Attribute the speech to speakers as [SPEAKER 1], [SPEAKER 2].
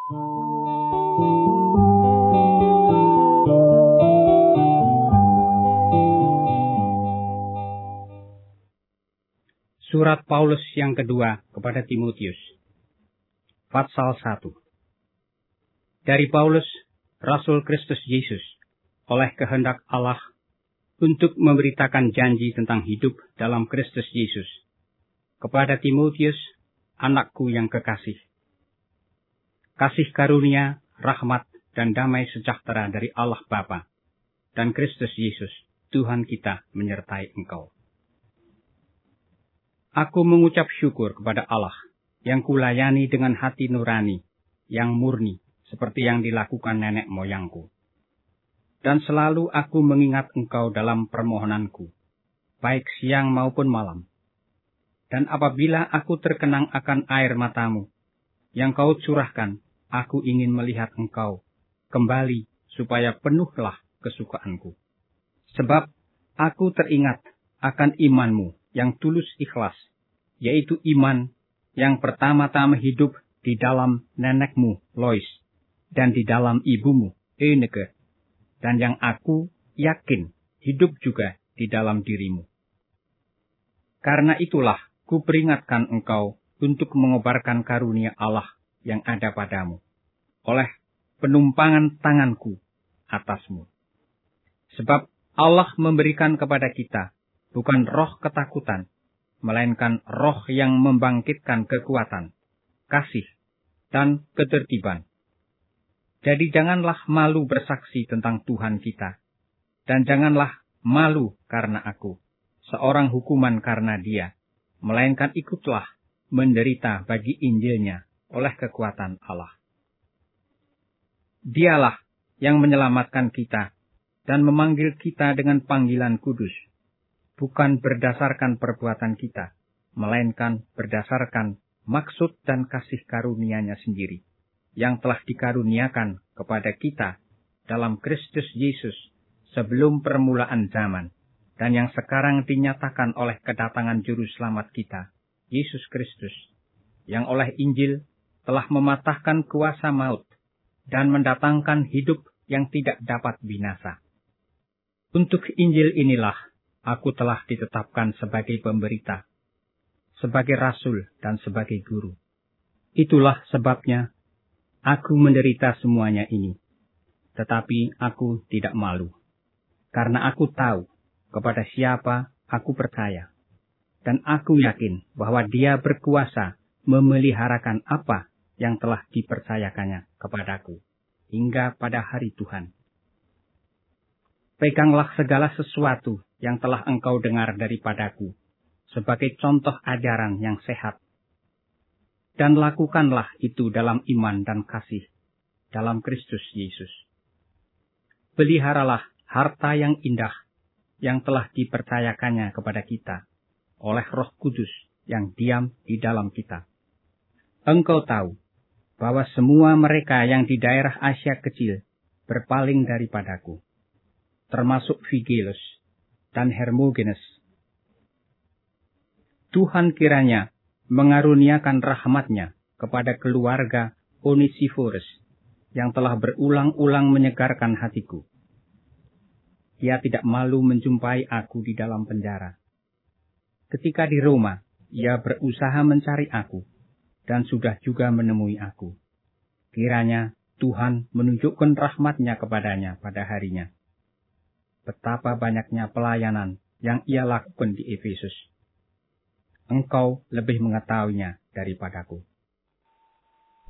[SPEAKER 1] Surat Paulus yang kedua kepada Timotius. Pasal 1. Dari Paulus, Rasul Kristus Yesus, oleh kehendak Allah, untuk memberitakan janji tentang hidup dalam Kristus Yesus, kepada Timotius, anakku yang kekasih. Kasih karunia, rahmat, dan damai sejahtera dari Allah Bapa dan Kristus Yesus, Tuhan kita, menyertai engkau. Aku mengucap syukur kepada Allah yang kulayani dengan hati nurani, yang murni, seperti yang dilakukan nenek moyangku. Dan selalu aku mengingat engkau dalam permohonanku, baik siang maupun malam. Dan apabila aku terkenang akan air matamu, yang kau curahkan, aku ingin melihat engkau kembali, supaya penuhlah kesukaanku. Sebab aku teringat akan imanmu yang tulus ikhlas, yaitu iman yang pertama-tama hidup di dalam nenekmu Lois, dan di dalam ibumu Eunike, dan yang aku yakin hidup juga di dalam dirimu. Karena itulah ku peringatkan engkau untuk mengobarkan karunia Allah yang ada padamu, oleh penumpangan tanganku atasmu. Sebab Allah memberikan kepada kita bukan roh ketakutan, melainkan roh yang membangkitkan kekuatan, kasih, dan ketertiban. Jadi janganlah malu bersaksi tentang Tuhan kita, dan janganlah malu karena aku, seorang hukuman karena Dia, melainkan ikutlah menderita bagi Injilnya oleh kekuatan Allah. Dialah yang menyelamatkan kita dan memanggil kita dengan panggilan kudus, bukan berdasarkan perbuatan kita, melainkan berdasarkan maksud dan kasih karunia-Nya sendiri, yang telah dikaruniakan kepada kita dalam Kristus Yesus sebelum permulaan zaman, dan yang sekarang dinyatakan oleh kedatangan Juru Selamat kita, Yesus Kristus, yang oleh Injil telah mematahkan kuasa maut dan mendatangkan hidup yang tidak dapat binasa. Untuk Injil inilah aku telah ditetapkan sebagai pemberita, sebagai rasul dan sebagai guru. Itulah sebabnya aku menderita semuanya ini, tetapi aku tidak malu, karena aku tahu kepada siapa aku percaya, dan aku yakin bahwa Dia berkuasa memeliharakan apa yang telah dipercayakannya kepadaku, hingga pada hari Tuhan. Peganglah segala sesuatu yang telah engkau dengar daripadaku, sebagai contoh ajaran yang sehat. Dan lakukanlah itu dalam iman dan kasih, dalam Kristus Yesus. Peliharalah harta yang indah, yang telah dipercayakannya kepada kita, oleh Roh Kudus yang diam di dalam kita. Engkau tahu bahwa semua mereka yang di daerah Asia Kecil berpaling daripadaku, termasuk Figelus dan Hermogenes. Tuhan kiranya mengaruniakan rahmat-Nya kepada keluarga Onesiphorus, yang telah berulang-ulang menyegarkan hatiku. Ia tidak malu menjumpai aku di dalam penjara. Ketika di Roma, ia berusaha mencari aku, dan sudah juga menemui aku. Kiranya Tuhan menunjukkan rahmat-Nya kepadanya pada harinya. Betapa banyaknya pelayanan yang ia lakukan di Efesus. Engkau lebih mengetahuinya daripadaku.